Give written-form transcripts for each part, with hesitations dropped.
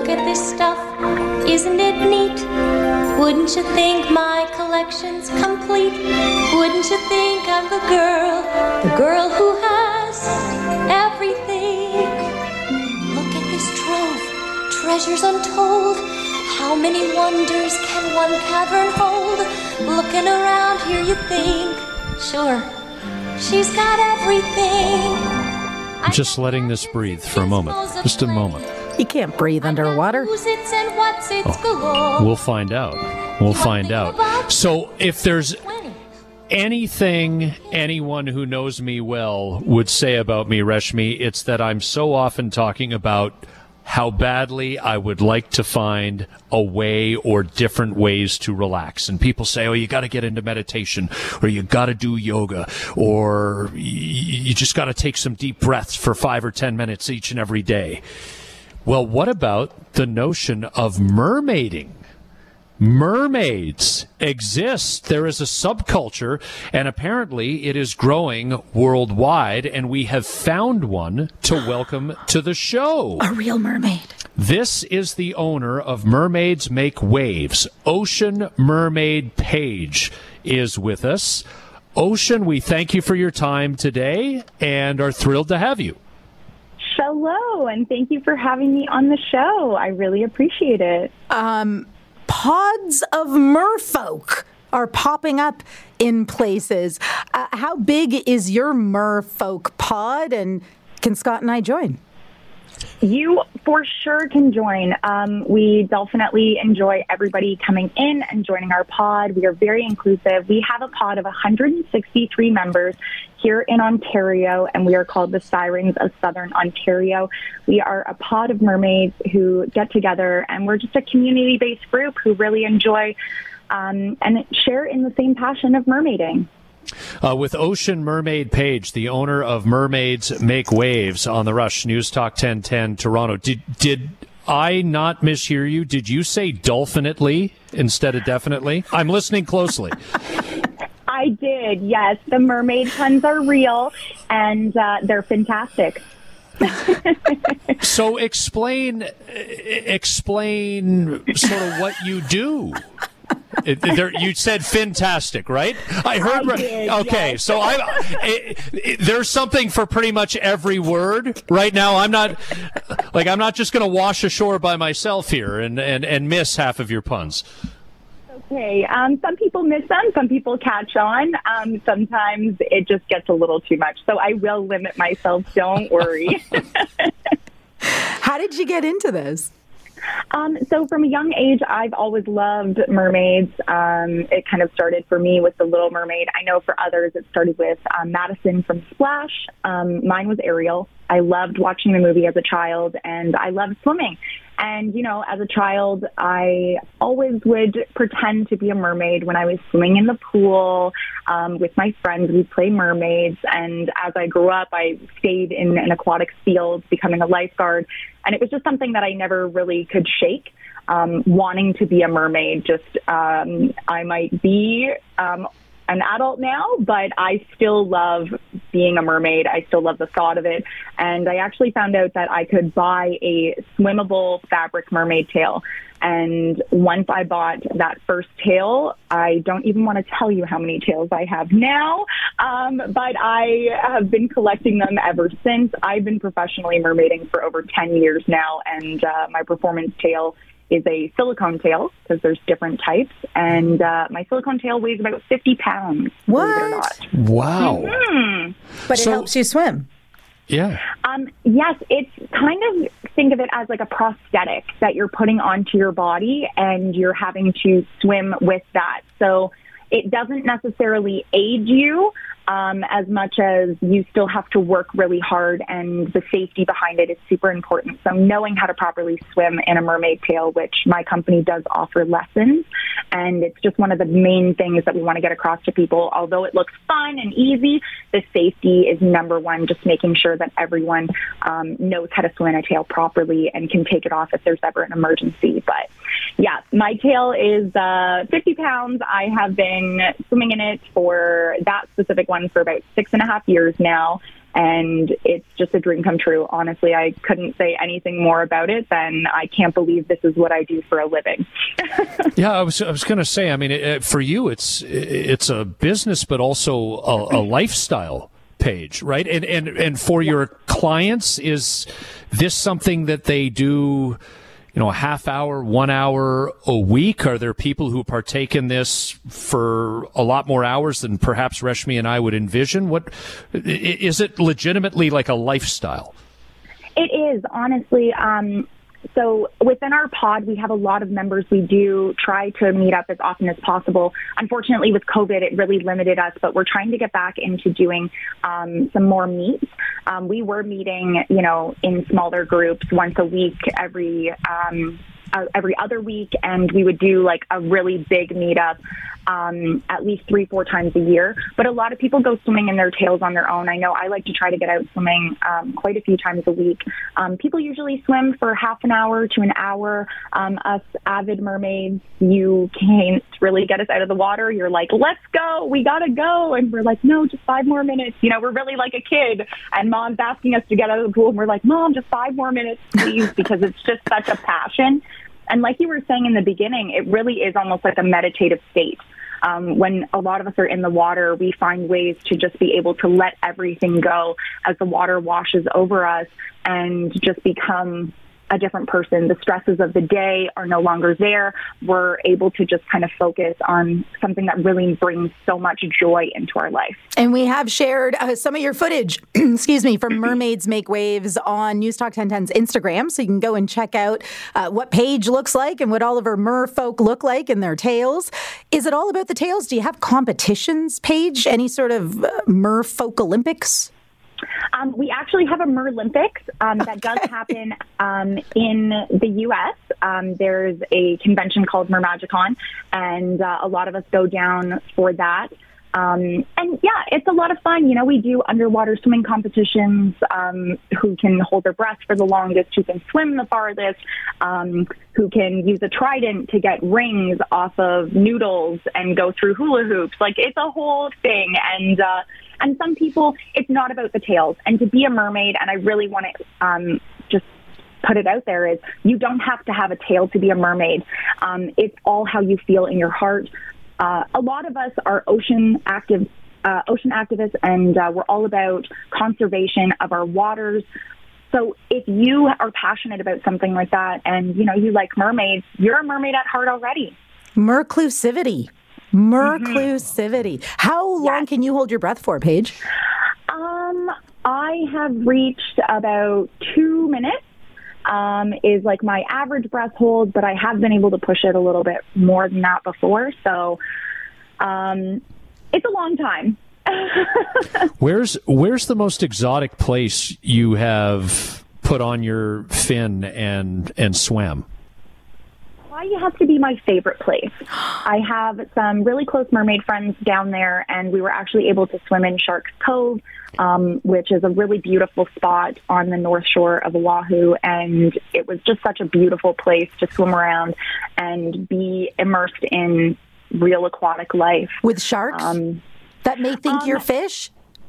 Look at this stuff, isn't it neat? Wouldn't you think my collection's complete? Wouldn't you think I'm the girl who has everything? Look at this trove, treasures untold. How many wonders can one cavern hold? Looking around here you think, sure, she's got everything. Just letting this breathe for a moment. Just a moment. You can't breathe underwater. We'll find out. We'll find out. So if there's anything anyone who knows me well would say about me, Reshmi, it's that I'm so often talking about how badly I would like to find a way or different ways to relax. And people say, oh, you got to get into meditation, or you got to do yoga, or you just got to take some deep breaths for 5 or 10 minutes each and every day. Well, what about the notion of mermaiding? Mermaids exist. There is a subculture, and apparently it is growing worldwide, and we have found one to welcome to the show. A real mermaid. This is the owner of Mermaids Make Waves. Ocean Mermaid Page is with us. Ocean, we thank you for your time today and are thrilled to have you. Hello, and thank you for having me on the show. I really appreciate it. Pods of merfolk are popping up in places. How big is your merfolk pod, and can Scott and I join? You for sure can join. We definitely enjoy everybody coming in and joining our pod. We are very inclusive. We have a pod of 163 members here in Ontario, and we are called the Sirens of Southern Ontario. We are a pod of mermaids who get together, and we're just a community-based group who really enjoy and share in the same passion of mermaiding. With Ocean Mermaid Page, the owner of Mermaids Make Waves on the Rush News Talk 1010 Toronto. Did I not mishear you? Did you say dolphinately instead of definitely? I'm listening closely. I did, yes. The mermaid puns are real, and they're fantastic. So explain sort of what you do. You said fantastic, right? I heard. I did, okay, yes. So there's something for pretty much every word right now. I'm not just going to wash ashore by myself here and miss half of your puns. Okay. Some people miss them. Some people catch on. Sometimes it just gets a little too much. So I will limit myself. Don't worry. How did you get into this? So from a young age, I've always loved mermaids. It kind of started for me with The Little Mermaid. I know for others it started with Madison from Splash. Mine was Ariel. I loved watching the movie as a child, and I loved swimming. And, you know, as a child, I always would pretend to be a mermaid when I was swimming in the pool with my friends. We'd play mermaids. And as I grew up, I stayed in an aquatic field, becoming a lifeguard. And it was just something that I never really could shake, wanting to be a mermaid. I might be an adult now, but I still love being a mermaid. I still love the thought of it. And I actually found out that I could buy a swimmable fabric mermaid tail. And once I bought that first tail, I don't even want to tell you how many tails I have now, but I have been collecting them ever since. I've been professionally mermaiding for over 10 years now, and my performance tail is a silicone tail, because there's different types, and my silicone tail weighs about 50 pounds. What? Believe it or not. Wow. Mm-hmm. But it helps you swim. Yeah. Yes, it's kind of, think of it as like a prosthetic that you're putting onto your body, and you're having to swim with that. So it doesn't necessarily aid you as much as you still have to work really hard, and the safety behind it is super important. So knowing how to properly swim in a mermaid tail, which my company does offer lessons, and it's just one of the main things that we want to get across to people. Although it looks fun and easy, the safety is number one, just making sure that everyone knows how to swim in a tail properly and can take it off if there's ever an emergency. But yeah, my tail is 50 pounds. I have been swimming in it for that specific one for about 6.5 years now. and it's just a dream come true. Honestly, I couldn't say anything more about it than I can't believe this is what I do for a living. Yeah, I was going to say, I mean, for you, it's a business, but also a lifestyle page, right? And for your clients, is this something that they do, a half hour, 1 hour a week? Are there people who partake in this for a lot more hours than perhaps Reshmi and I would envision? What is it legitimately like a lifestyle? It is, honestly. So within our pod, we have a lot of members. We do try to meet up as often as possible. Unfortunately, with COVID, it really limited us, but we're trying to get back into doing some more meets. We were meeting, in smaller groups once a week, every other week, and we would do like a really big meetup at least 3-4 times a year. But a lot of people go swimming in their tails on their own. I know I like to try to get out swimming quite a few times a week. People usually swim for half an hour to an hour. Us avid mermaids, you can't really get us out of the water. You're like, let's go, we gotta go. And we're like, no, just 5 more minutes. We're really like a kid, and mom's asking us to get out of the pool, and we're like, Mom, just 5 more minutes, please, because it's just such a passion. And like you were saying in the beginning, it really is almost like a meditative state. When a lot of us are in the water, we find ways to just be able to let everything go as the water washes over us and just become a different person. The stresses of the day are no longer there. We're able to just kind of focus on something that really brings so much joy into our life. And we have shared some of your footage, from Mermaids Make Waves on News Talk 1010's Instagram. So you can go and check out what Paige looks like and what all of her merfolk look like in their tails. Is it all about the tails? Do you have competitions, Paige? Any sort of merfolk Olympics? We actually have a Merlympics that does happen in the U.S. There's a convention called Mermagicon, and a lot of us go down for that. And yeah, it's a lot of fun. We do underwater swimming competitions, who can hold their breath for the longest, who can swim the farthest, who can use a trident to get rings off of noodles and go through hula hoops. Like, it's a whole thing. And some people, it's not about the tails. And to be a mermaid, and I really want to just put it out there, is you don't have to have a tail to be a mermaid. It's all how you feel in your heart. A lot of us are ocean activists, and we're all about conservation of our waters. So if you are passionate about something like that, and you like mermaids, you're a mermaid at heart already. Merclusivity. How long can you hold your breath for, Paige? I have reached about 2 minutes. Is like my average breath hold, but I have been able to push it a little bit more than that before. So it's a long time. Where's the most exotic place you have put on your fin and swam? Hawaii has to be my favorite place. I have some really close mermaid friends down there, and we were actually able to swim in Sharks Cove, which is a really beautiful spot on the north shore of Oahu, and it was just such a beautiful place to swim around and be immersed in real aquatic life. With sharks that may think you're fish?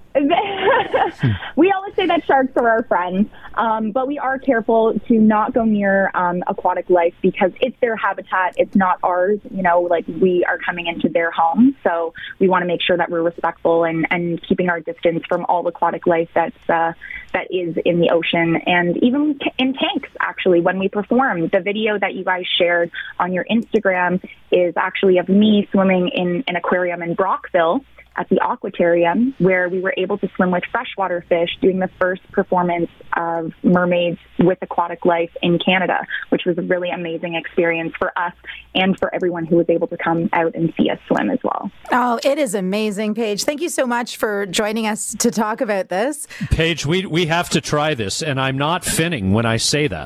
We always say that sharks are our friends, but we are careful to not go near aquatic life because it's their habitat. It's not ours. We are coming into their home. So we want to make sure that we're respectful and keeping our distance from all aquatic life that is in the ocean, and even in tanks. Actually, when we perform, the video that you guys shared on your Instagram is actually of me swimming in an aquarium in Brockville at the Aquatarium, where we were able to swim with freshwater fish, doing the first performance of mermaids with aquatic life in Canada, which was a really amazing experience for us and for everyone who was able to come out and see us swim as well. Oh, it is amazing, Paige. Thank you so much for joining us to talk about this. Paige, we have to try this, and I'm not finning when I say that.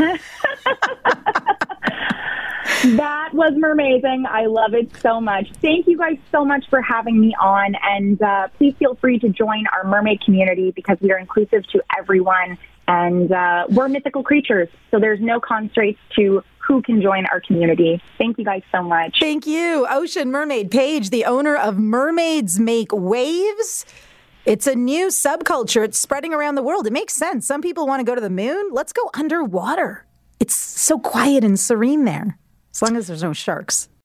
That was mermazing. I love it so much. Thank you guys so much for having me on. And please feel free to join our mermaid community because we are inclusive to everyone. And we're mythical creatures. So there's no constraints to who can join our community. Thank you guys so much. Thank you. Ocean mermaid Paige, the owner of Mermaids Make Waves. It's a new subculture. It's spreading around the world. It makes sense. Some people want to go to the moon. Let's go underwater. It's so quiet and serene there, as long as there's no sharks.